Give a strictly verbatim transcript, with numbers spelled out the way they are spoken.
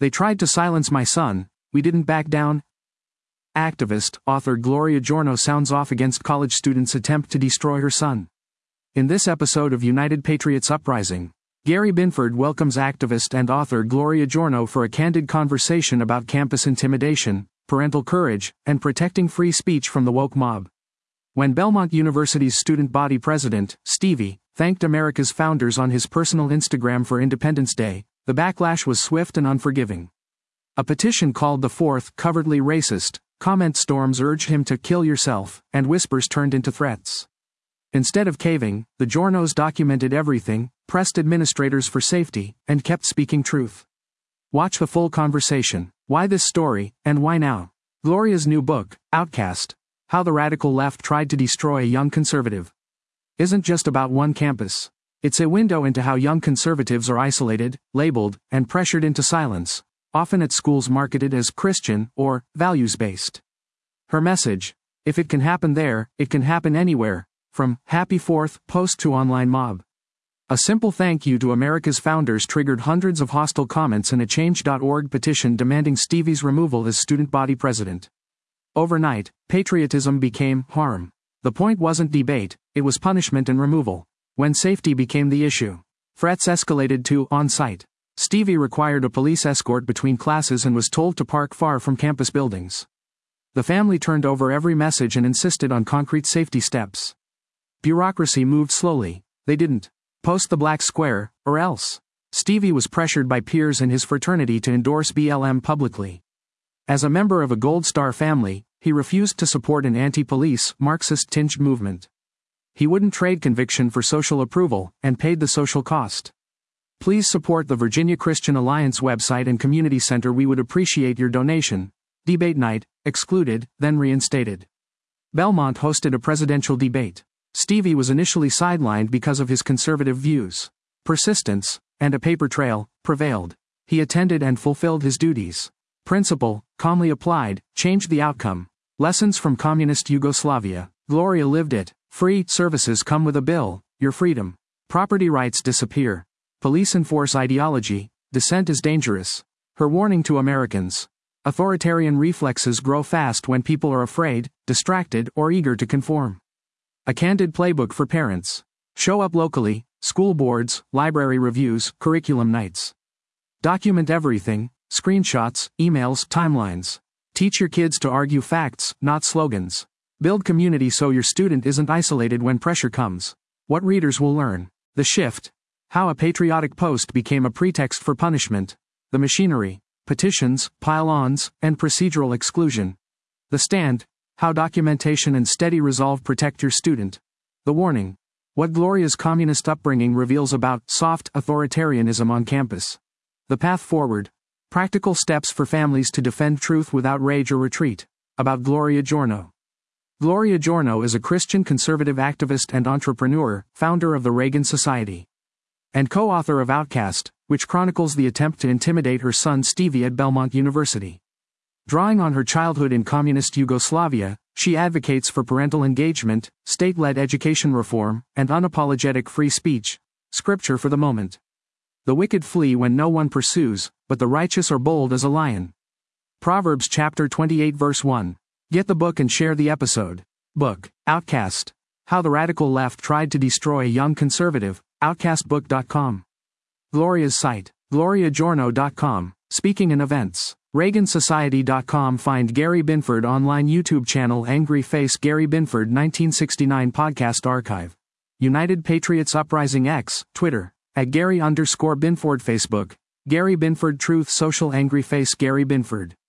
They tried to silence my son, we didn't back down. Activist, author Gloria Giorno sounds off against college students' attempt to destroy her son. In this episode of United Patriots Uprising, Gary Binford welcomes activist and author Gloria Giorno for a candid conversation about campus intimidation, parental courage, and protecting free speech from the woke mob. When Belmont University's student body president, Stevie, thanked America's founders on his personal Instagram for Independence Day, the backlash was swift and unforgiving. A petition called the Fourth covertly racist, comment storms urged him to kill yourself, and whispers turned into threats. Instead of caving, the Giornos documented everything, pressed administrators for safety, and kept speaking truth. Watch the full conversation, Why This Story, and Why Now? Gloria's new book, Outcast: How the Radical Left Tried to Destroy a Young Conservative, isn't just about one campus. It's a window into how young conservatives are isolated, labeled, and pressured into silence, often at schools marketed as Christian or values-based. Her message: if it can happen there, it can happen anywhere, from Happy Fourth post to online mob. A simple thank you to America's founders triggered hundreds of hostile comments in a change dot org petition demanding Stevie's removal as student body president. Overnight, patriotism became harm. The point wasn't debate, it was punishment and removal. When safety became the issue, threats escalated to on-site. Stevie required a police escort between classes and was told to park far from campus buildings. The family turned over every message and insisted on concrete safety steps. Bureaucracy moved slowly. They didn't post the black square, or else. Stevie was pressured by peers in his fraternity to endorse B L M publicly. As a member of a Gold Star family, he refused to support an anti-police, Marxist-tinged movement. He wouldn't trade conviction for social approval, and paid the social cost. Please support the Virginia Christian Alliance website and community center. We would appreciate your donation. Debate night, excluded, then reinstated. Belmont hosted a presidential debate. Stevie was initially sidelined because of his conservative views. Persistence, and a paper trail, prevailed. He attended and fulfilled his duties. Principle, calmly applied, changed the outcome. Lessons from communist Yugoslavia. Gloria lived it. Free services come with a bill, your freedom. Property rights disappear. Police enforce ideology. Dissent is dangerous. Her warning to Americans: authoritarian reflexes grow fast when people are afraid, distracted, or eager to conform. A candid playbook for parents. Show up locally, school boards, library reviews, curriculum nights. Document everything, screenshots, emails, timelines. Teach your kids to argue facts, not slogans. Build community so your student isn't isolated when pressure comes. What readers will learn. The Shift: How a patriotic post became a pretext for punishment. The Machinery: Petitions, pile-ons, and procedural exclusion. The Stand: How documentation and steady resolve protect your student. The Warning: What Gloria's communist upbringing reveals about soft authoritarianism on campus. The Path Forward: Practical steps for families to defend truth without rage or retreat. About Gloria Giorno. Gloria Giorno is a Christian conservative activist and entrepreneur, founder of the Reagan Society, and co-author of Outcast, which chronicles the attempt to intimidate her son Stevie at Belmont University. Drawing on her childhood in communist Yugoslavia, she advocates for parental engagement, state-led education reform, and unapologetic free speech. Scripture for the moment: the wicked flee when no one pursues, but the righteous are bold as a lion. Proverbs chapter twenty-eight verse one. Get the book and share the episode. Book, Outcast: How the Radical Left Tried to Destroy a Young Conservative, outcast book dot com. Gloria's site, gloria giorno dot com. Speaking and events, reagan society dot com. Find Gary Binford online YouTube channel Angry Face Gary Binford nineteen sixty-nine podcast archive. United Patriots Uprising X, Twitter, at Gary underscore Binford. Facebook, Gary Binford Truth Social Angry Face Gary Binford.